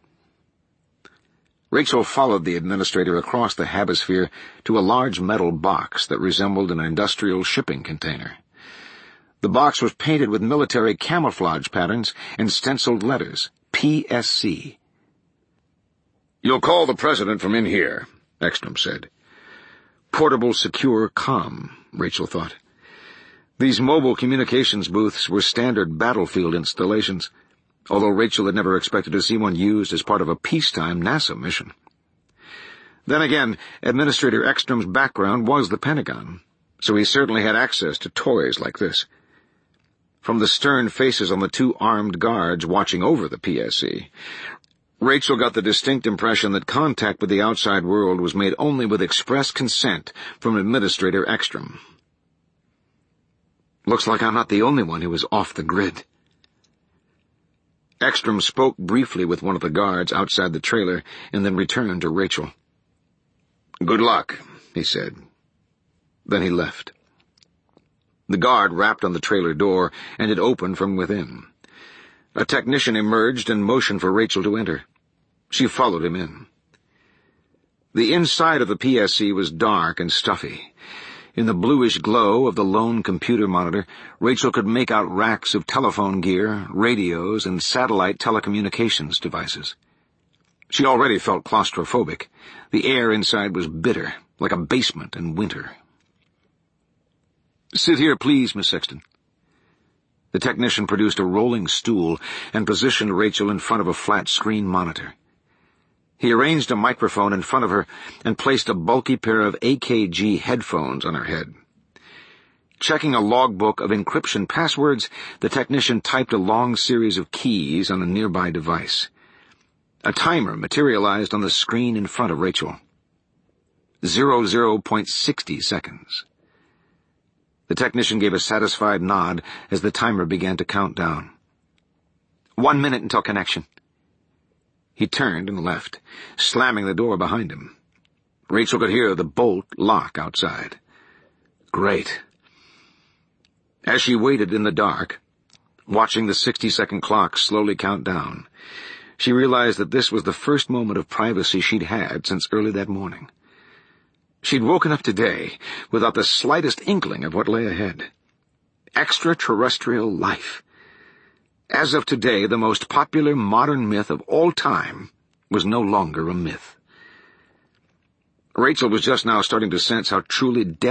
Rachel followed the administrator across the Habosphere to a large metal box that resembled an industrial shipping container. The box was painted with military camouflage patterns and stenciled letters, PSC. "You'll call the president from in here," Ekstrom said. Portable secure comm, Rachel thought. These mobile communications booths were standard battlefield installations, although Rachel had never expected to see one used as part of a peacetime NASA mission. Then again, Administrator Ekstrom's background was the Pentagon, so he certainly had access to toys like this. From the stern faces on the 2 armed guards watching over the PSC, Rachel got the distinct impression that contact with the outside world was made only with express consent from Administrator Ekstrom. "Looks like I'm not the only one who is off the grid." Ekstrom spoke briefly with one of the guards outside the trailer and then returned to Rachel. "Good luck," he said. Then he left. The guard rapped on the trailer door, and it opened from within. A technician emerged and motioned for Rachel to enter. She followed him in. The inside of the PSC was dark and stuffy. In the bluish glow of the lone computer monitor, Rachel could make out racks of telephone gear, radios, and satellite telecommunications devices. She already felt claustrophobic. The air inside was bitter, like a basement in winter. "Sit here, please, Miss Sexton." The technician produced a rolling stool and positioned Rachel in front of a flat-screen monitor. He arranged a microphone in front of her and placed a bulky pair of AKG headphones on her head. Checking a logbook of encryption passwords, the technician typed a long series of keys on a nearby device. A timer materialized on the screen in front of Rachel. 00.60 seconds. The technician gave a satisfied nod as the timer began to count down. 1 minute until connection. He turned and left, slamming the door behind him. Rachel could hear the bolt lock outside. Great. As she waited in the dark, watching the 60-second clock slowly count down, She realized that this was the first moment of privacy she'd had since early that morning. She'd woken up today without the slightest inkling of what lay ahead. Extraterrestrial life. As of today, the most popular modern myth of all time was no longer a myth. Rachel was just now starting to sense how truly